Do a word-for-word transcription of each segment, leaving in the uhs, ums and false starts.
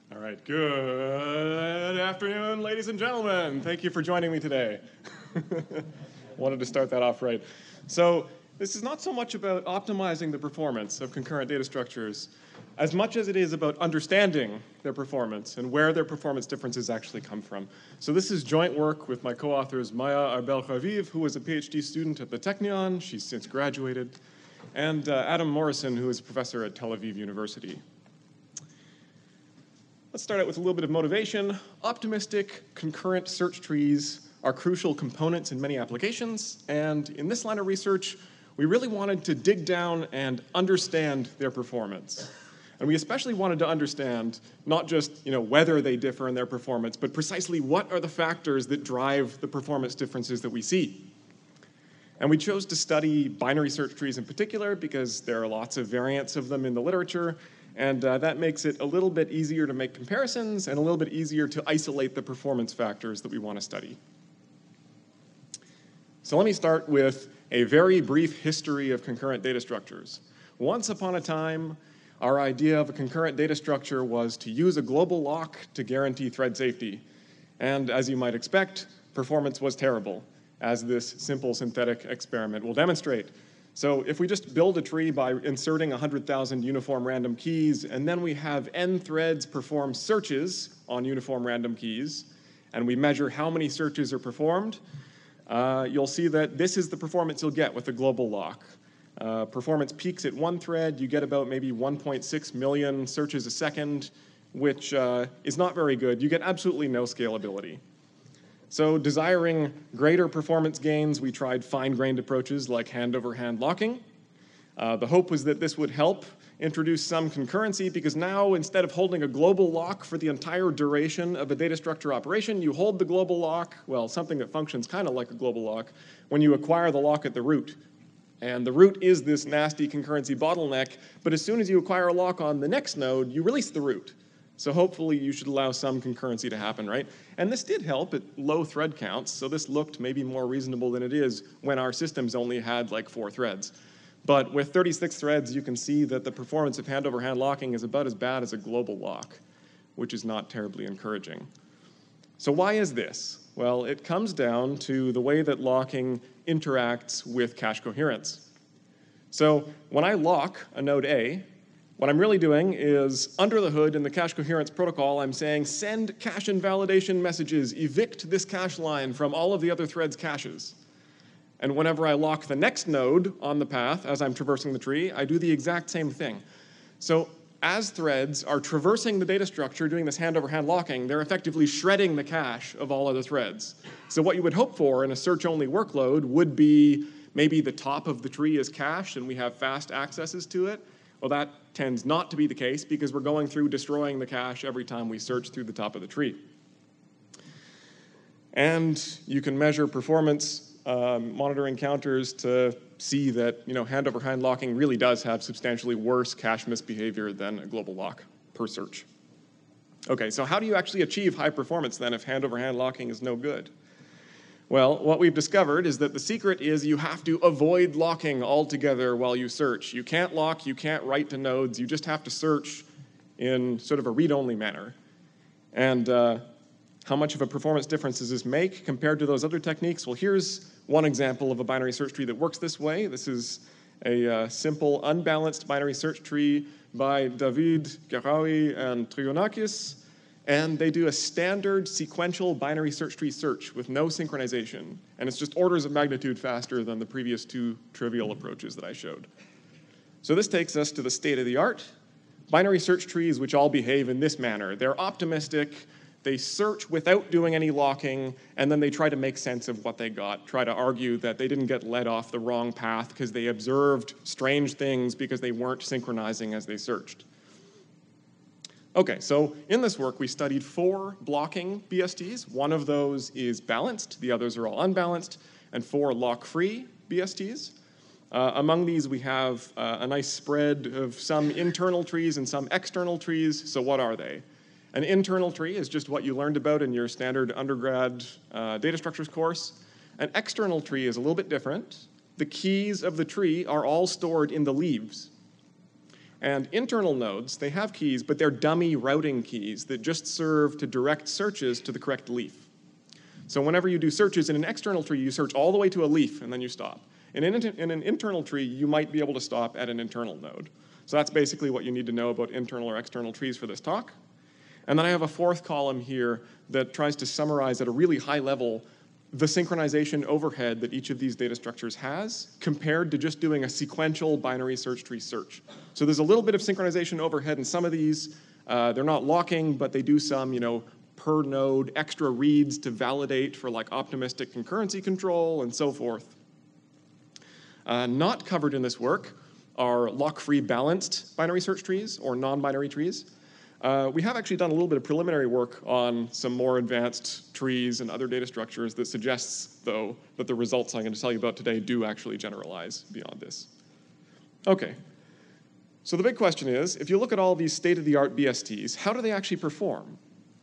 All right, good afternoon, ladies and gentlemen. Thank you for joining me today. Wanted to start that off right. So this is not so much about optimizing the performance of concurrent data structures as much as it is about understanding their performance and where their performance differences actually come from. So this is joint work with my co-authors Maya Arbel-Raviv, who was a PhD student at the Technion, she's since graduated, and uh, Adam Morrison, who is a professor at Tel Aviv University. Let's start out with a little bit of motivation. Optimistic concurrent search trees are crucial components in many applications, and in this line of research, we really wanted to dig down and understand their performance. And we especially wanted to understand not just you know, whether they differ in their performance, but precisely what are the factors that drive the performance differences that we see. And we chose to study binary search trees in particular because there are lots of variants of them in the literature, and uh, that makes it a little bit easier to make comparisons and a little bit easier to isolate the performance factors that we want to study. So let me start with a very brief history of concurrent data structures. Once upon a time, our idea of a concurrent data structure was to use a global lock to guarantee thread safety. And as you might expect, performance was terrible, as this simple synthetic experiment will demonstrate. So if we just build a tree by inserting one hundred thousand uniform random keys, and then we have n threads perform searches on uniform random keys, and we measure how many searches are performed, uh, you'll see that this is the performance you'll get with a global lock. Uh, performance peaks at one thread. You get about maybe one point six million searches a second, which uh, is not very good. You get absolutely no scalability. So desiring greater performance gains, we tried fine-grained approaches like hand-over-hand locking. Uh, the hope was that this would help introduce some concurrency because now, instead of holding a global lock for the entire duration of a data structure operation, you hold the global lock, well, something that functions kind of like a global lock, when you acquire the lock at the root. And the root is this nasty concurrency bottleneck, but as soon as you acquire a lock on the next node, you release the root. So hopefully you should allow some concurrency to happen, right? And this did help at low thread counts, so this looked maybe more reasonable than it is when our systems only had like four threads. But with thirty-six threads, you can see that the performance of hand-over-hand locking is about as bad as a global lock, which is not terribly encouraging. So why is this? Well, it comes down to the way that locking interacts with cache coherence. So when I lock a node A, what I'm really doing is, under the hood in the cache coherence protocol, I'm saying send cache invalidation messages, evict this cache line from all of the other threads' caches. And whenever I lock the next node on the path as I'm traversing the tree, I do the exact same thing. So as threads are traversing the data structure doing this hand-over-hand locking, they're effectively shredding the cache of all other threads. So what you would hope for in a search-only workload would be maybe the top of the tree is cached and we have fast accesses to it. Well, that tends not to be the case because we're going through destroying the cache every time we search through the top of the tree. And you can measure performance um, monitoring counters to see that you know, hand-over-hand locking really does have substantially worse cache misbehavior than a global lock per search. Okay, so how do you actually achieve high performance then if hand-over-hand locking is no good? Well, what we've discovered is that the secret is you have to avoid locking altogether while you search. You can't lock, you can't write to nodes, you just have to search in sort of a read-only manner. And uh, how much of a performance difference does this make compared to those other techniques? Well, here's one example of a binary search tree that works this way. This is a uh, simple, unbalanced binary search tree by David Garawi and Trigonakis. And they do a standard sequential binary search tree search with no synchronization. And it's just orders of magnitude faster than the previous two trivial approaches that I showed. So this takes us to the state of the art. Binary search trees which all behave in this manner. They're optimistic, they search without doing any locking, and then they try to make sense of what they got, try to argue that they didn't get led off the wrong path because they observed strange things because they weren't synchronizing as they searched. Okay, so in this work, we studied four blocking B S Ts. One of those is balanced, the others are all unbalanced, and four lock-free B S Ts. Uh, among these, we have uh, a nice spread of some internal trees and some external trees. So what are they? An internal tree is just what you learned about in your standard undergrad uh, data structures course. An external tree is a little bit different. The keys of the tree are all stored in the leaves. And internal nodes, they have keys, but they're dummy routing keys that just serve to direct searches to the correct leaf. So whenever you do searches in an external tree, you search all the way to a leaf and then you stop. In an, in an internal tree, you might be able to stop at an internal node. So that's basically what you need to know about internal or external trees for this talk. And then I have a fourth column here that tries to summarize at a really high level the synchronization overhead that each of these data structures has compared to just doing a sequential binary search tree search. So there's a little bit of synchronization overhead in some of these. Uh, they're not locking, but they do some, you know, per node extra reads to validate for like optimistic concurrency control and so forth. Uh, not covered in this work are lock-free balanced binary search trees or non-binary trees. Uh, we have actually done a little bit of preliminary work on some more advanced trees and other data structures that suggests, though, that the results I'm going to tell you about today do actually generalize beyond this. Okay, so the big question is, if you look at all these state-of-the-art B S Ts, how do they actually perform?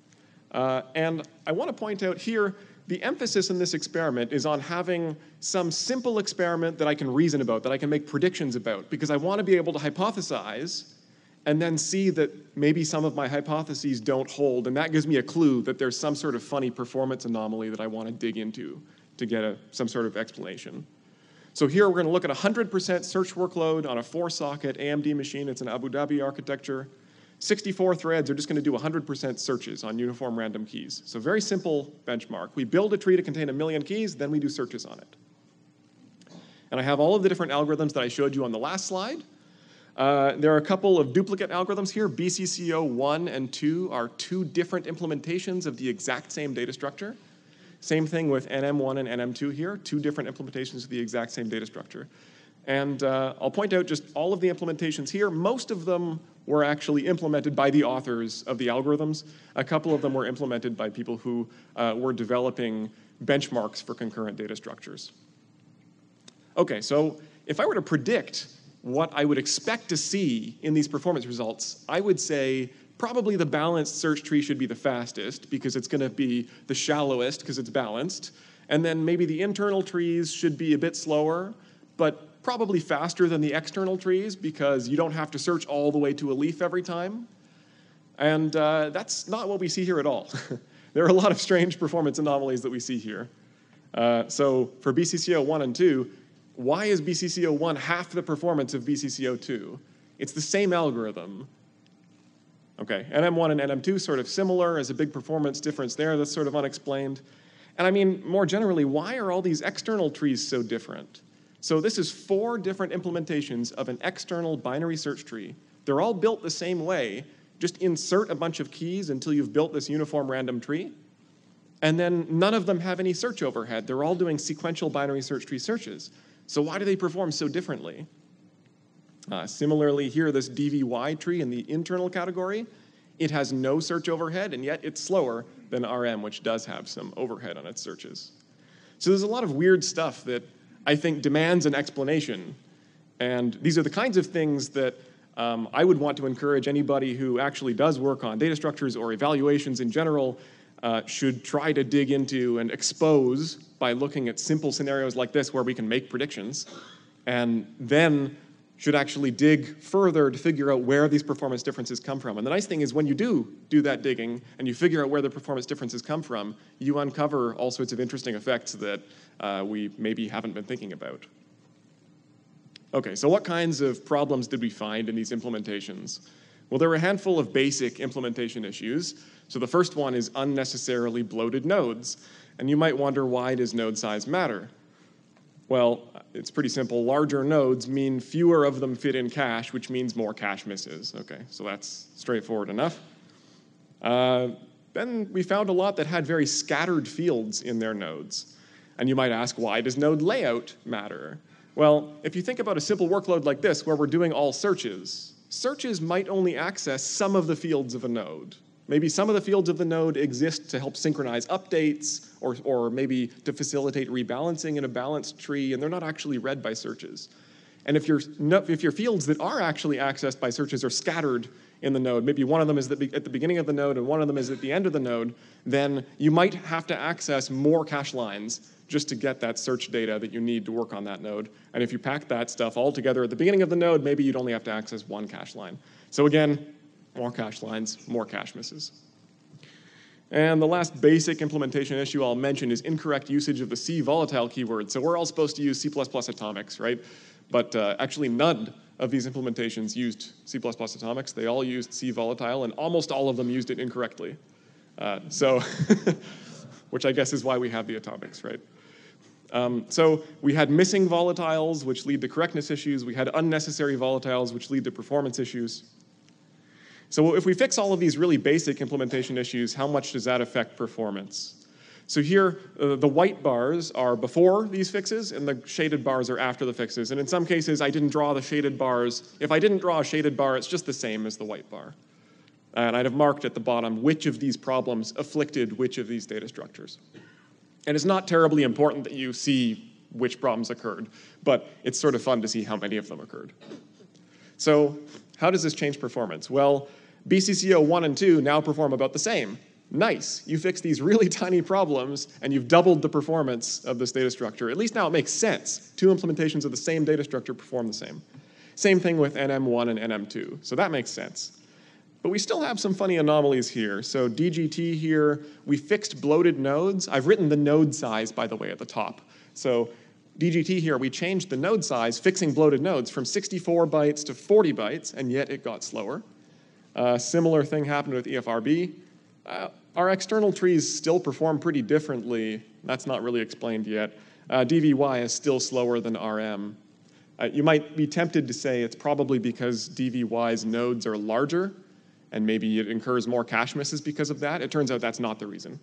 Uh, and I want to point out here, the emphasis in this experiment is on having some simple experiment that I can reason about, that I can make predictions about, because I want to be able to hypothesize and then see that maybe some of my hypotheses don't hold, and that gives me a clue that there's some sort of funny performance anomaly that I want to dig into to get a, some sort of explanation. So here we're going to look at a one hundred percent search workload on a four-socket A M D machine. It's an Abu Dhabi architecture. sixty-four threads are just going to do one hundred percent searches on uniform random keys. So very simple benchmark. We build a tree to contain a million keys, then we do searches on it. And I have all of the different algorithms that I showed you on the last slide. Uh, there are a couple of duplicate algorithms here. B C C O one and two are two different implementations of the exact same data structure. Same thing with N M one and N M two here, two different implementations of the exact same data structure. And uh, I'll point out just all of the implementations here. Most of them were actually implemented by the authors of the algorithms. A couple of them were implemented by people who uh, were developing benchmarks for concurrent data structures. Okay, so if I were to predict what I would expect to see in these performance results, I would say probably the balanced search tree should be the fastest because it's going to be the shallowest because it's balanced. And then maybe the internal trees should be a bit slower, but probably faster than the external trees because you don't have to search all the way to a leaf every time. And uh, that's not what we see here at all. There are a lot of strange performance anomalies that we see here. Uh, so for B C C O one and two, why is B C C O one half the performance of B C C O two? It's the same algorithm. Okay, N M one and N M two sort of similar. There's a big performance difference there that's sort of unexplained. And I mean, more generally, why are all these external trees so different? So this is four different implementations of an external binary search tree. They're all built the same way. Just insert a bunch of keys until you've built this uniform random tree. And then none of them have any search overhead. They're all doing sequential binary search tree searches. So why do they perform so differently? Uh, similarly, here, this D V Y tree in the internal category, it has no search overhead, and yet it's slower than R M, which does have some overhead on its searches. So there's a lot of weird stuff that I think demands an explanation. And these are the kinds of things that um, I would want to encourage anybody who actually does work on data structures or evaluations in general uh, should try to dig into and expose by looking at simple scenarios like this where we can make predictions, and then should actually dig further to figure out where these performance differences come from. And the nice thing is when you do do that digging and you figure out where the performance differences come from, you uncover all sorts of interesting effects that uh, we maybe haven't been thinking about. Okay, so what kinds of problems did we find in these implementations? Well, there were a handful of basic implementation issues. So the first one is unnecessarily bloated nodes. And you might wonder, why does node size matter? Well, it's pretty simple. Larger nodes mean fewer of them fit in cache, which means more cache misses. Okay, so that's straightforward enough. Uh, then we found a lot that had very scattered fields in their nodes. And you might ask, why does node layout matter? Well, if you think about a simple workload like this, where we're doing all searches, searches might only access some of the fields of a node. Maybe some of the fields of the node exist to help synchronize updates, or, or maybe to facilitate rebalancing in a balanced tree, and they're not actually read by searches. And if your, if your fields that are actually accessed by searches are scattered in the node, maybe one of them is at the beginning of the node and one of them is at the end of the node, then you might have to access more cache lines just to get that search data that you need to work on that node. And if you pack that stuff all together at the beginning of the node, maybe you'd only have to access one cache line. So again, more cache lines, more cache misses. And the last basic implementation issue I'll mention is incorrect usage of the C volatile keyword. So we're all supposed to use C plus plus atomics, right? But uh, actually none of these implementations used C plus plus atomics. They all used C volatile, and almost all of them used it incorrectly. Uh, so, which I guess is why we have the atomics, right? Um, so we had missing volatiles, which lead to correctness issues. We had unnecessary volatiles, which lead to performance issues. So if we fix all of these really basic implementation issues, how much does that affect performance? So here, uh, the white bars are before these fixes, and the shaded bars are after the fixes. And in some cases, I didn't draw the shaded bars. If I didn't draw a shaded bar, it's just the same as the white bar. And I'd have marked at the bottom which of these problems afflicted which of these data structures. And it's not terribly important that you see which problems occurred, but it's sort of fun to see how many of them occurred. So how does this change performance? Well, B C C O one and two now perform about the same. Nice, you fixed these really tiny problems and you've doubled the performance of this data structure. At least now it makes sense. Two implementations of the same data structure perform the same. Same thing with N M one and N M two, so that makes sense. But we still have some funny anomalies here. So D G T here, we fixed bloated nodes. I've written the node size, by the way, at the top. So D G T here, we changed the node size, fixing bloated nodes from sixty-four bytes to forty bytes, and yet it got slower. Uh, similar thing happened with E F R B. Uh, our external trees still perform pretty differently. That's not really explained yet. Uh, D V Y is still slower than R M. Uh, you might be tempted to say it's probably because D V Y's nodes are larger, and maybe it incurs more cache misses because of that. It turns out that's not the reason.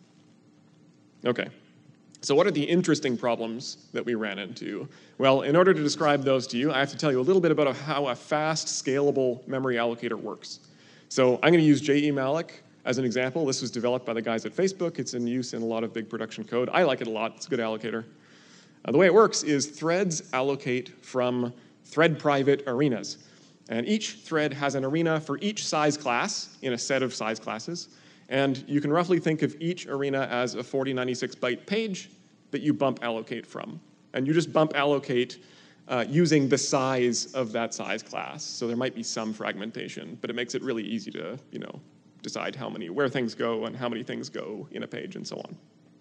Okay, so what are the interesting problems that we ran into? Well, in order to describe those to you, I have to tell you a little bit about how a fast, scalable memory allocator works. So I'm going to use J E malloc as an example. This was developed by the guys at Facebook. It's in use in a lot of big production code. I like it a lot. It's a good allocator. Uh, the way it works is threads allocate from thread private arenas. And each thread has an arena for each size class in a set of size classes. And you can roughly think of each arena as a forty ninety-six byte page that you bump allocate from. And you just bump allocate uh, using the size of that size class. So there might be some fragmentation, but it makes it really easy to, you know, decide how many, where things go and how many things go in a page and so on.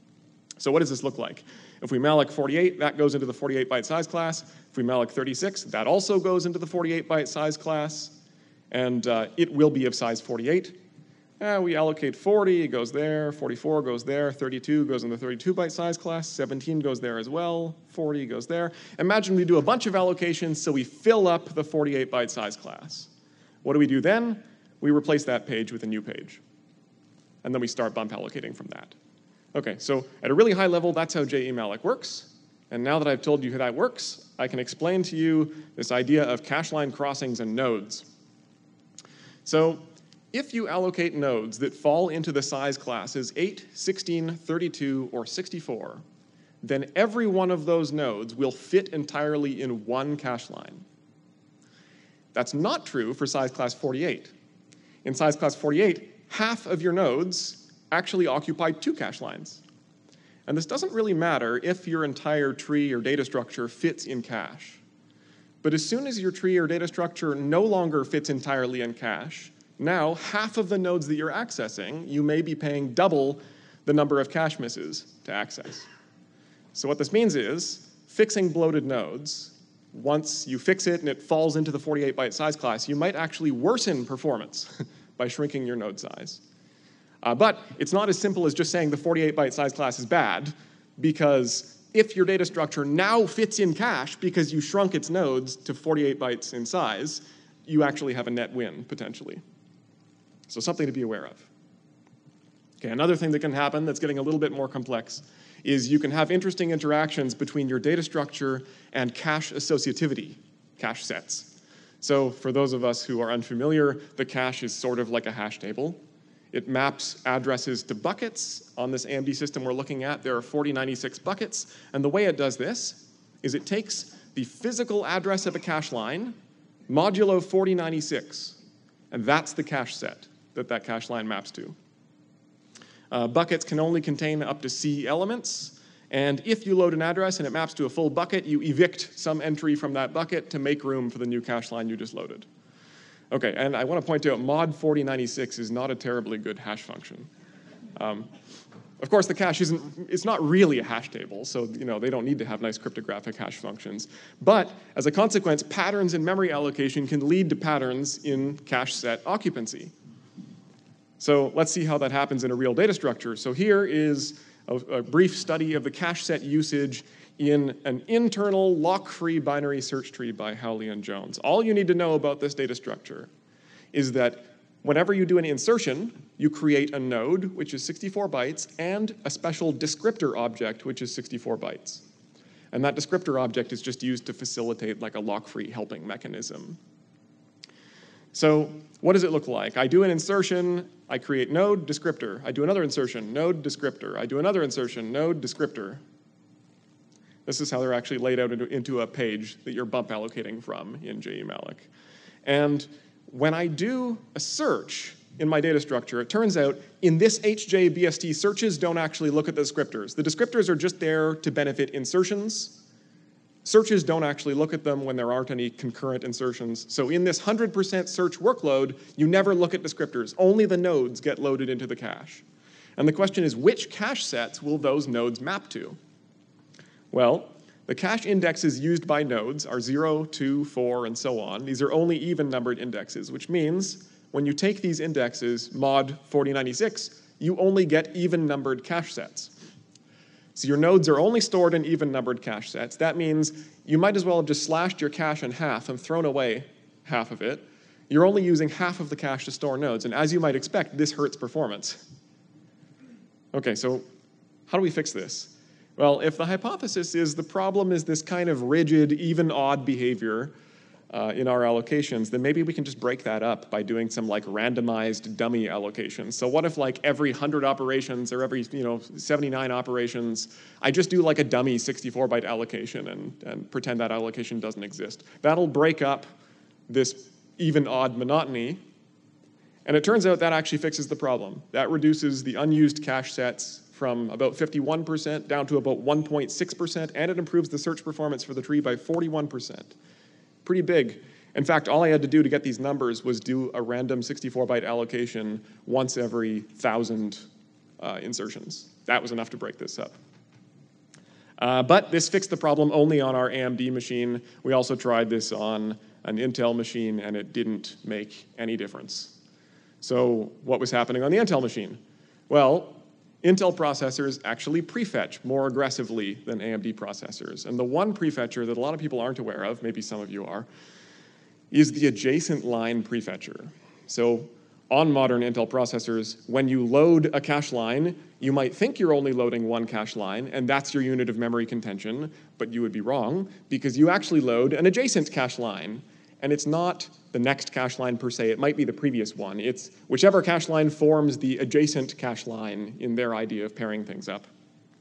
So what does this look like? If we malloc forty-eight, that goes into the forty-eight byte size class. If we malloc thirty-six, that also goes into the forty-eight byte size class. And uh, it will be of size forty-eight. Uh, we allocate forty, it goes there. forty-four goes there. thirty-two goes in the thirty-two byte size class. seventeen goes there as well. forty goes there. Imagine we do a bunch of allocations so we fill up the forty-eight byte size class. What do we do then? We replace that page with a new page. And then we start bump allocating from that. Okay, so at a really high level, that's how J E malloc works. And now that I've told you how that works, I can explain to you this idea of cache line crossings and nodes. So if you allocate nodes that fall into the size classes eight, sixteen, thirty-two, or sixty-four, then every one of those nodes will fit entirely in one cache line. That's not true for size class forty-eight. In size class forty-eight, half of your nodes actually occupy two cache lines. And this doesn't really matter if your entire tree or data structure fits in cache. But as soon as your tree or data structure no longer fits entirely in cache, now half of the nodes that you're accessing, you may be paying double the number of cache misses to access. So what this means is, fixing bloated nodes, once you fix it and it falls into the forty-eight byte size class, you might actually worsen performance by shrinking your node size. Uh, but it's not as simple as just saying the forty-eight byte size class is bad, because if your data structure now fits in cache because you shrunk its nodes to forty-eight bytes in size, you actually have a net win, potentially. So something to be aware of. Okay, another thing that can happen that's getting a little bit more complex is you can have interesting interactions between your data structure and cache associativity, cache sets. So for those of us who are unfamiliar, the cache is sort of like a hash table. It maps addresses to buckets. On this A M D system we're looking at, there are forty ninety-six buckets. And the way it does this is it takes the physical address of a cache line, modulo forty ninety-six. And that's the cache set that that cache line maps to. Uh, buckets can only contain up to C elements. And if you load an address and it maps to a full bucket, you evict some entry from that bucket to make room for the new cache line you just loaded. Okay, and I want to point out mod forty ninety-six is not a terribly good hash function. Um, of course, the cache isn't, it's not really a hash table, so you know, they don't need to have nice cryptographic hash functions. But as a consequence, patterns in memory allocation can lead to patterns in cache set occupancy. So let's see how that happens in a real data structure. So here is a, a brief study of the cache set usage in an internal lock-free binary search tree by Howley and Jones. All you need to know about this data structure is that whenever you do an insertion, you create a node, which is sixty-four bytes, and a special descriptor object, which is sixty-four bytes. And that descriptor object is just used to facilitate like a lock-free helping mechanism. So what does it look like? I do an insertion, I create node, descriptor. I do another insertion, node, descriptor. I do another insertion, node, descriptor. This is how they're actually laid out into, into a page that you're bump allocating from in J E malloc. And when I do a search in my data structure, it turns out in this H J B S T, searches don't actually look at the descriptors. The descriptors are just there to benefit insertions. Searches don't actually look at them when there aren't any concurrent insertions. So in this one hundred percent search workload, you never look at descriptors. Only the nodes get loaded into the cache. And the question is, which cache sets will those nodes map to? Well, the cache indexes used by nodes are zero, two, four, and so on. These are only even-numbered indexes, which means when you take these indexes, mod forty ninety-six, you only get even-numbered cache sets. So your nodes are only stored in even-numbered cache sets. That means you might as well have just slashed your cache in half and thrown away half of it. You're only using half of the cache to store nodes, and as you might expect, this hurts performance. Okay, so how do we fix this? Well, if the hypothesis is the problem is this kind of rigid, even-odd behavior uh, in our allocations, then maybe we can just break that up by doing some like randomized dummy allocations. So what if like every one hundred operations or every you know seventy-nine operations, I just do like a dummy sixty-four byte allocation and, and pretend that allocation doesn't exist. That'll break up this even-odd monotony. And it turns out that actually fixes the problem. That reduces the unused cache sets from about fifty-one percent down to about one point six percent, and it improves the search performance for the tree by forty-one percent. Pretty big. In fact, all I had to do to get these numbers was do a random sixty-four byte allocation once every one thousand uh, insertions. That was enough to break this up. Uh, but this fixed the problem only on our A M D machine. We also tried this on an Intel machine, and it didn't make any difference. So what was happening on the Intel machine? Well, Intel processors actually prefetch more aggressively than A M D processors. And the one prefetcher that a lot of people aren't aware of, maybe some of you are, is the adjacent line prefetcher. So on modern Intel processors, when you load a cache line, you might think you're only loading one cache line, and that's your unit of memory contention, but you would be wrong, because you actually load an adjacent cache line. And it's not the next cache line per se, it might be the previous one. It's whichever cache line forms the adjacent cache line in their idea of pairing things up.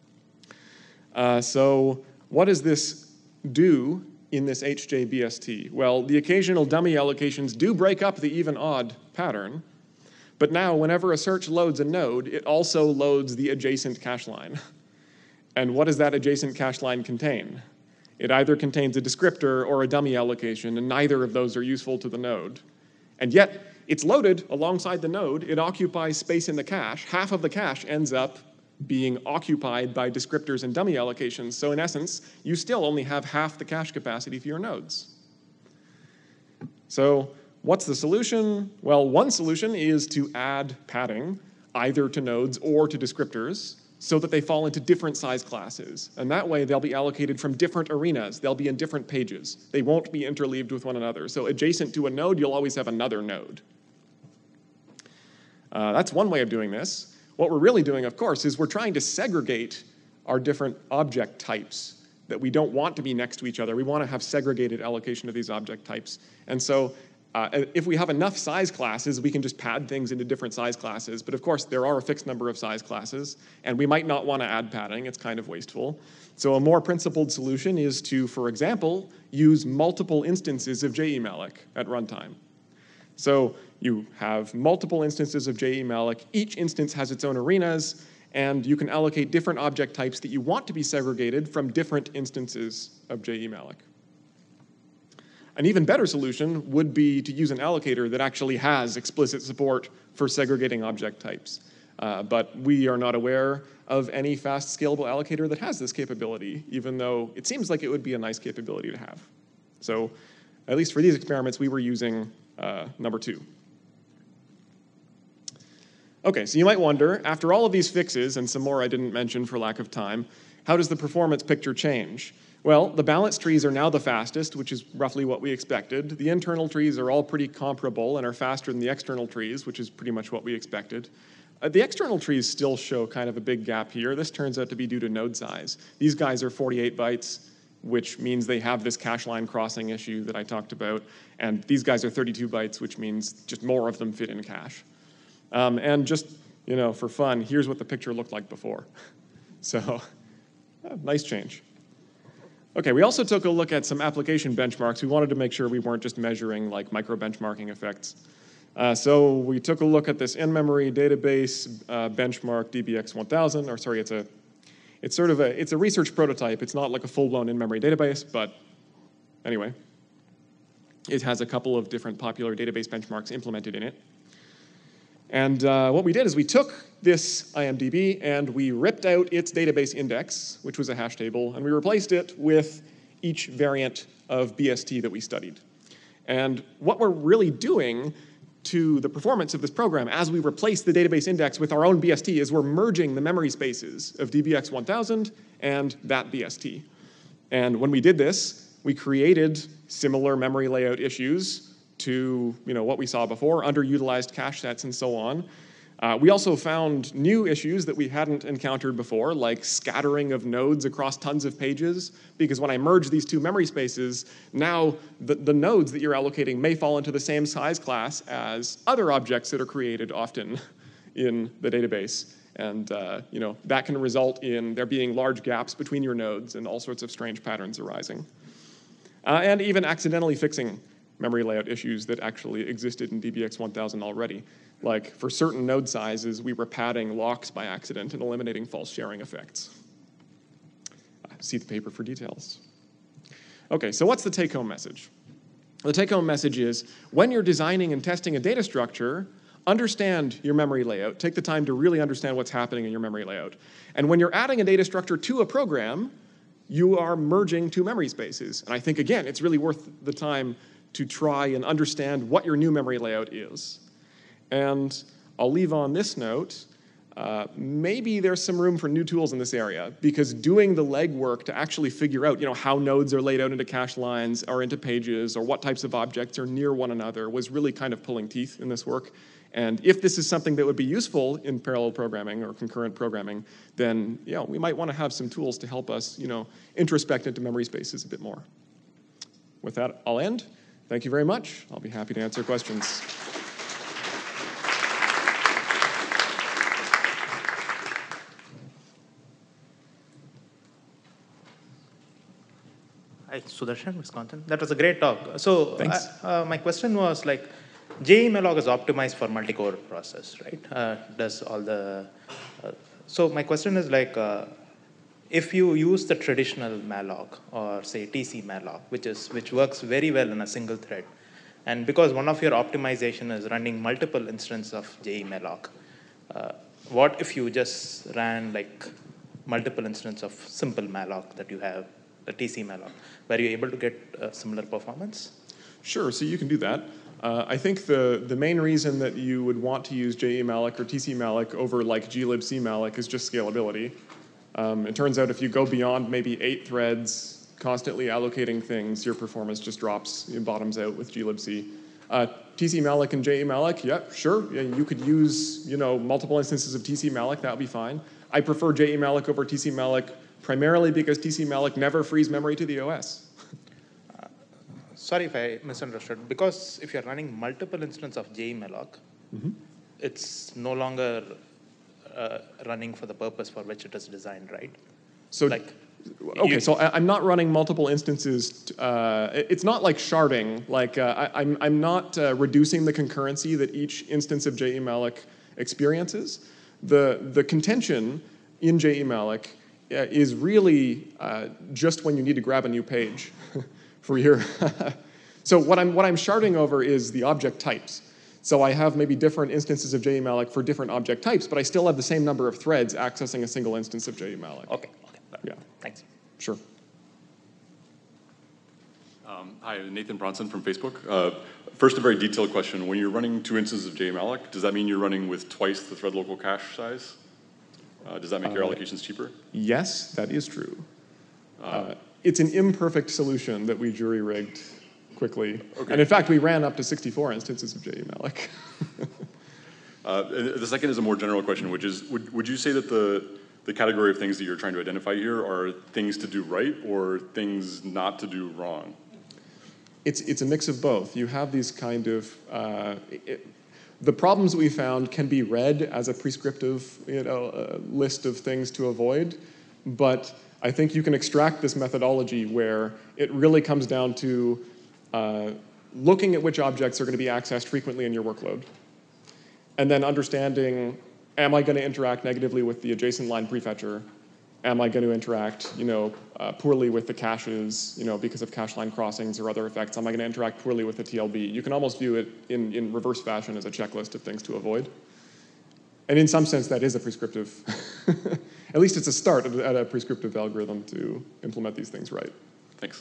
Uh, so what does this do in this H J B S T? Well, the occasional dummy allocations do break up the even-odd pattern, but now whenever a search loads a node, it also loads the adjacent cache line. And what does that adjacent cache line contain? It either contains a descriptor or a dummy allocation, and neither of those are useful to the node. And yet, it's loaded alongside the node. It occupies space in the cache. Half of the cache ends up being occupied by descriptors and dummy allocations. So in essence, you still only have half the cache capacity for your nodes. So what's the solution? Well, one solution is to add padding, either to nodes or to descriptors, so that they fall into different size classes. And that way, they'll be allocated from different arenas. They'll be in different pages. They won't be interleaved with one another. So adjacent to a node, you'll always have another node. Uh, that's one way of doing this. What we're really doing, of course, is we're trying to segregate our different object types that we don't want to be next to each other. We want to have segregated allocation of these object types. And so Uh, if we have enough size classes, we can just pad things into different size classes. But of course, there are a fixed number of size classes, and we might not want to add padding. It's kind of wasteful. So a more principled solution is to, for example, use multiple instances of J E malloc at runtime. So you have multiple instances of J E malloc. Each instance has its own arenas, and you can allocate different object types that you want to be segregated from different instances of J E malloc. An even better solution would be to use an allocator that actually has explicit support for segregating object types. Uh, but we are not aware of any fast scalable allocator that has this capability, even though it seems like it would be a nice capability to have. So at least for these experiments, we were using uh, number two. Okay, so you might wonder, after all of these fixes, and some more I didn't mention for lack of time, how does the performance picture change? Well, the balanced trees are now the fastest, which is roughly what we expected. The internal trees are all pretty comparable and are faster than the external trees, which is pretty much what we expected. Uh, the external trees still show kind of a big gap here. This turns out to be due to node size. These guys are forty-eight bytes, which means they have this cache line crossing issue that I talked about. And these guys are thirty-two bytes, which means just more of them fit in cache. Um, and just, you know, for fun, here's what the picture looked like before. So, uh, nice change. Okay, we also took a look at some application benchmarks. We wanted to make sure we weren't just measuring like micro-benchmarking effects. Uh, so we took a look at this in-memory database uh, benchmark D B X one thousand, or sorry, it's a, it's sort of a, it's a research prototype. It's not like a full-blown in-memory database, but anyway. It has a couple of different popular database benchmarks implemented in it. And uh, what we did is we took this I M D B and we ripped out its database index, which was a hash table, and we replaced it with each variant of B S T that we studied. And what we're really doing to the performance of this program as we replace the database index with our own B S T is we're merging the memory spaces of D B X one thousand and that B S T. And when we did this, we created similar memory layout issues to you know, what we saw before, underutilized cache sets and so on. Uh, we also found new issues that we hadn't encountered before, like scattering of nodes across tons of pages, because when I merge these two memory spaces, now the, the nodes that you're allocating may fall into the same size class as other objects that are created often in the database. And uh, you know, that can result in there being large gaps between your nodes and all sorts of strange patterns arising. Uh, and even accidentally fixing memory layout issues that actually existed in D B X one thousand already. Like for certain node sizes, we were padding locks by accident and eliminating false sharing effects. Uh, see the paper for details. Okay, so what's the take-home message? The take-home message is, when you're designing and testing a data structure, understand your memory layout. Take the time to really understand what's happening in your memory layout. And when you're adding a data structure to a program, you are merging two memory spaces. And I think, again, it's really worth the time to try and understand what your new memory layout is. And I'll leave on this note, uh, maybe there's some room for new tools in this area, because doing the legwork to actually figure out you know, how nodes are laid out into cache lines or into pages or what types of objects are near one another was really kind of pulling teeth in this work. And if this is something that would be useful in parallel programming or concurrent programming, then you know, we might want to have some tools to help us you know, introspect into memory spaces a bit more. With that, I'll end. Thank you very much. I'll be happy to answer questions. Hi, Sudarshan, Wisconsin. That was a great talk. So Thanks. Uh, uh, my question was like, J E malloc is optimized for multi-core process, right? Uh, does all the, uh, so my question is like, uh, if you use the traditional malloc or say T C malloc, which is which works very well in a single thread, and because one of your optimization is running multiple instances of J E malloc, uh, what if you just ran like multiple instances of simple malloc that you have, the T C malloc? Were you able to get uh, similar performance? Sure, so you can do that. Uh, I think the, the main reason that you would want to use J E malloc or T C malloc over like glibc malloc is just scalability. Um, it turns out if you go beyond maybe eight threads, constantly allocating things, your performance just drops, it bottoms out with glibc. Uh, T C malloc and J E malloc, yeah, sure. Yeah, you could use you know, multiple instances of T C malloc, that would be fine. I prefer J E malloc over T C malloc primarily because T C malloc never frees memory to the O S. uh, sorry if I misunderstood. Because if you're running multiple instances of J E malloc, mm-hmm. it's no longer Uh, running for the purpose for which it is designed, right? So like Okay, You- so I, I'm not running multiple instances. Uh, it- it's not like sharding. Like uh, I, I'm, I'm not uh, reducing the concurrency that each instance of jemalloc experiences. The the contention in jemalloc uh, is really uh, just when you need to grab a new page for your. So what I'm what I'm sharding over is the object types. So I have maybe different instances of jemalloc for different object types, but I still have the same number of threads accessing a single instance of jemalloc. Okay, okay. Yeah. Thanks. Sure. Um, hi, Nathan Bronson from Facebook. Uh, first, a very detailed question. When you're running two instances of jemalloc, does that mean you're running with twice the thread local cache size? Uh, does that make your Uh, allocations cheaper? Yes, that is true. Uh, it's an imperfect solution that we jury-rigged quickly. Okay. And in fact, we ran up to sixty-four instances of jemalloc. Uh, and the second is a more general question, which is, would, would you say that the, the category of things that you're trying to identify here are things to do right or things not to do wrong? It's, it's a mix of both. You have these kind of, uh, it, the problems we found can be read as a prescriptive you know, uh, list of things to avoid, but I think you can extract this methodology where it really comes down to uh, looking at which objects are going to be accessed frequently in your workload, and then understanding, am I going to interact negatively with the adjacent line prefetcher? Am I going to interact, you know, uh, poorly with the caches, you know, because of cache line crossings or other effects? Am I going to interact poorly with the T L B? You can almost view it in, in reverse fashion as a checklist of things to avoid. And in some sense, that is a prescriptive, at least it's a start at a prescriptive algorithm to implement these things right. Thanks.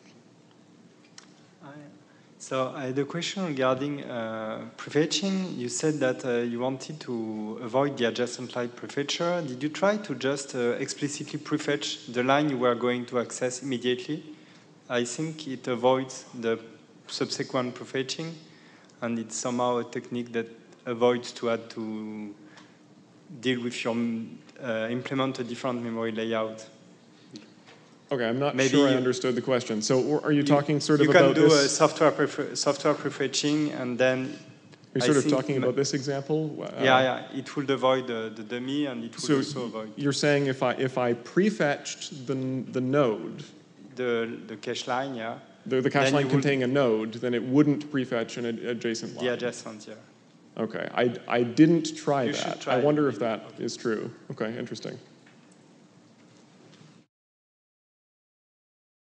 So I had a question regarding uh, prefetching. You said that uh, you wanted to avoid the adjacent line prefetcher. Did you try to just uh, explicitly prefetch the line you were going to access immediately? I think it avoids the subsequent prefetching, and it's somehow a technique that avoids to have to deal with your, uh, implement a different memory layout. Okay, I'm not Maybe sure I you- understood the question. So are you talking sort of you can about do a this? software prefer software prefetching, and then You're I sort of think talking ma- about this example? Uh, yeah, yeah, it would avoid the, the dummy, and it would So also avoid you're saying if I if I prefetched the the node, the the cache line, yeah, the, the cache Then line you would- containing a node, then it wouldn't prefetch an ad- adjacent line. the adjacent, yeah. Okay, I I didn't try You should that. try I it. wonder if that is true. Okay, interesting.